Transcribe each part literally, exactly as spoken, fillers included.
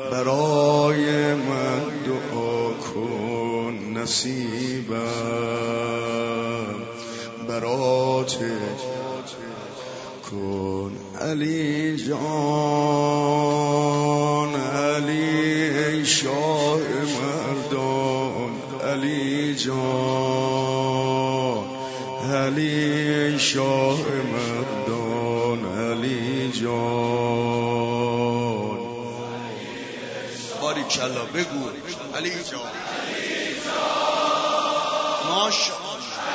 برای من دعا کن نصیبم برات کن علی جان، علی ای شاه مردان، علی جان، علی ای شاه مردان، علی جان. باری کلا بگو علی جان، ماشاءالله.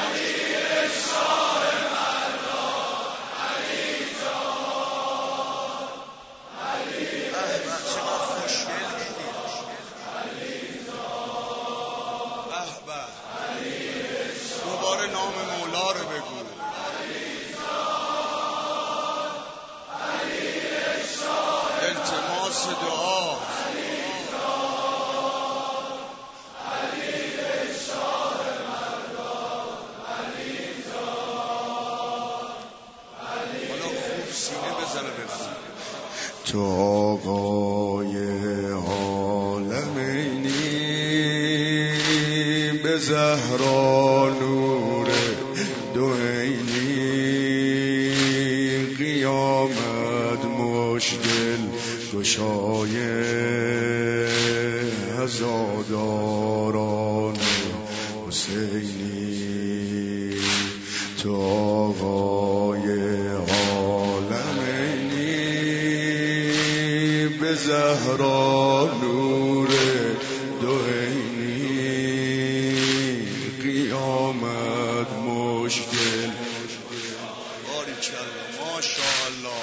دوباره نام مولا رو بگو. التماس دعا. حالا خوب سینه بزنه بزنه. تو آقای عالمینی، به زهرا نور دوینی، قیامت مشکل گشای هزاداران حسینی. تو آقای عالمینی، به زهرا نور دوینی، قیامت مشکل. ماشاءالله.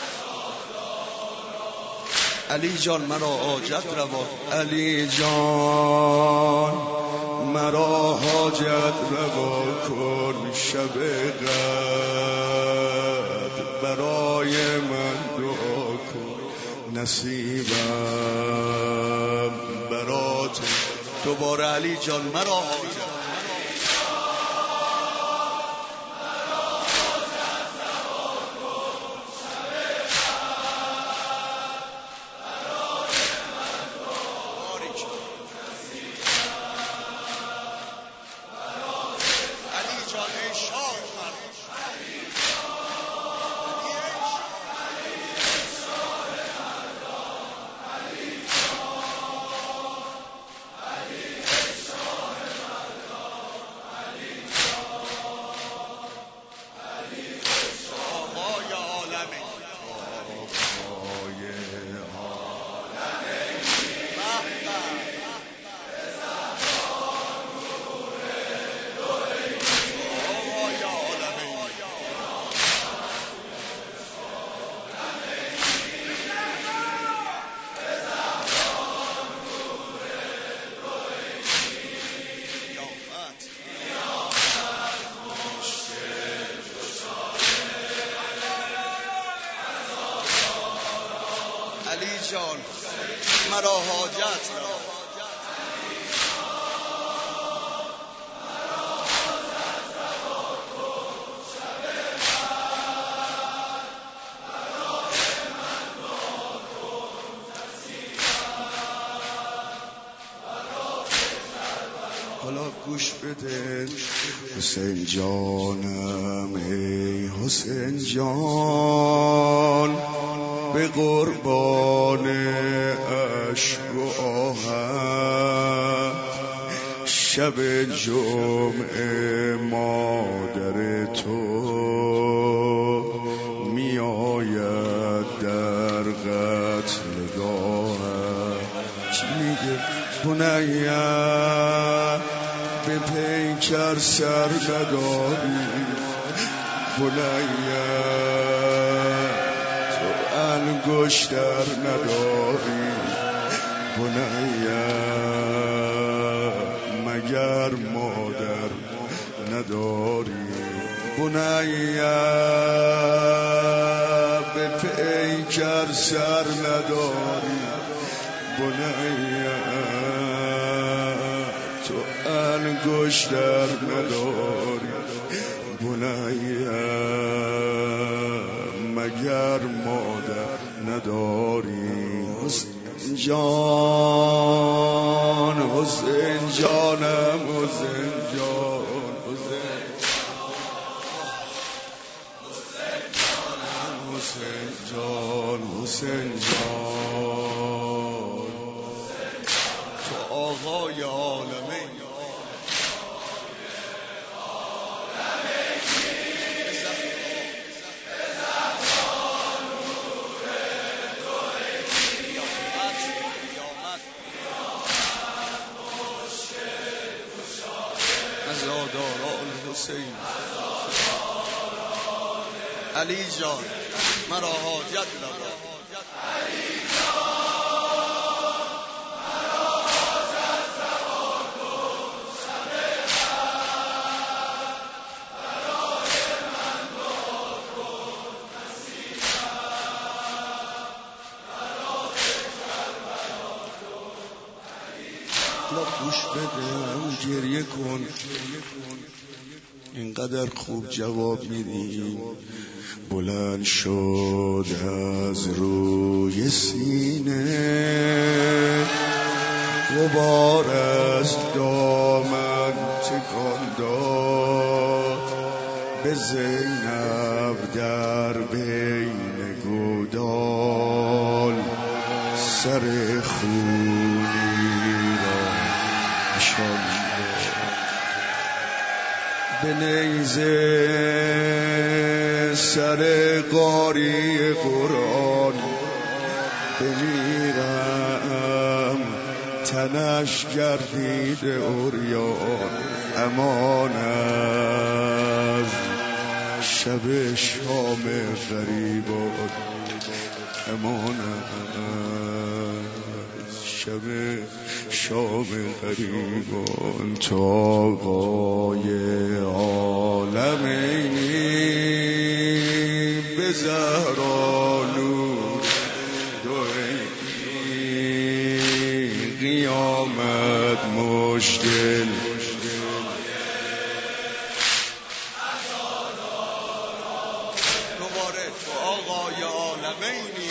علی جان مرا حاجت روا، علی جان مرا حاجت روا کن شب قدر، برای من دعا کن نصیبم برات. دوباره علی جان مرا حاجت. علی جان مرا حاجت روا. حالا گوش بده حسین جانم، ای حسین جان، به قربان عشق و آهن شب جمعه مادر تو می آید در قتلگاه. چی میگه بنیه به پیکر سر نداری، بنیه انگشتر نداری، بنیه مگر مادر نداری، بنیه به پیکر سر نداری، بنیه تو انگشتر نداری، بنیه مگر مادر نداری. حسین جان حسین جانم حسین جان حسین حسین جان حسین جان تو آقای عالمین عزاداران حسین علی جان مرا حاجت لبا علی جان مرا حاجت لبا کن شب غم برای من دعا کن نصیبم برای کربلا کن علی جان گوش بده گریه کن اینقدر خوب جواب میدی بلند شد از روی سینه غبار از دامن تکان داد به زینب در بین گودال سر خونی را نشان به نیزه سر قاری قرآن بمیرم تنش گردید عریان امان از شب شام غریبان امان از شب شام غریبان تا آقای عالمین به زهرا نور دویی قیامت مشکل دوباره تو آقای عالمینی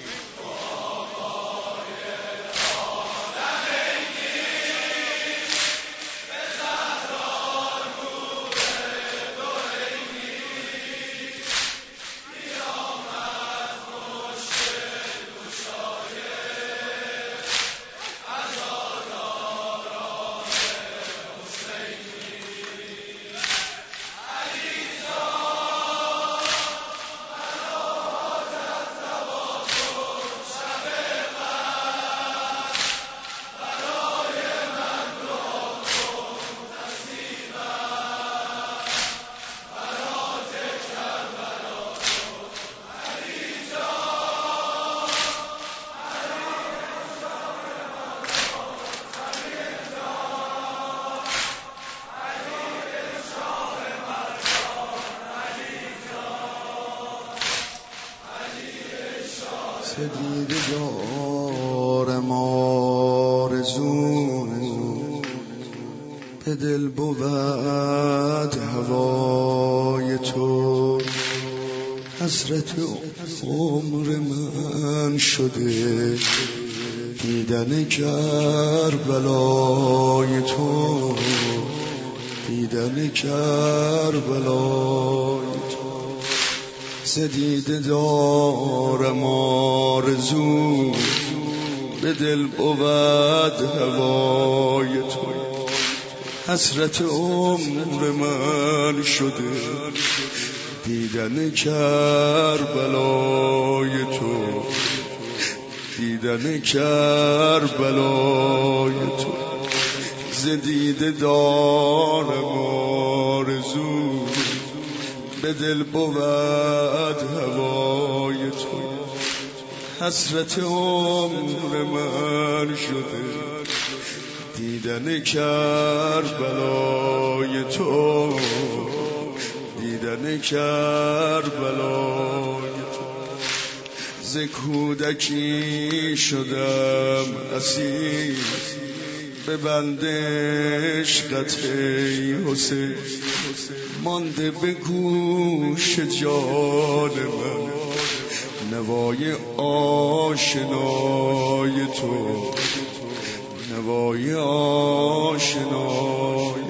دیده دارم آرزو به دل بود هوای تو حسرت عمر من شده دیدن کربلای تو دیدن کربلای تو زدیده دارم آرزو به دل بود هوای تو حسرت عمر من شده دیدن کربلای تو دیدن کربلای تو زدیده دارم آرزو به دل بود هوای تو حسرت عمر من شده دیدن کربلای تو دیدن کربلای تو ز کودکی شدم اسیر به بند عشقت ای حسین مانده به گوش جان من نوای آشنای تو، نوای آشنای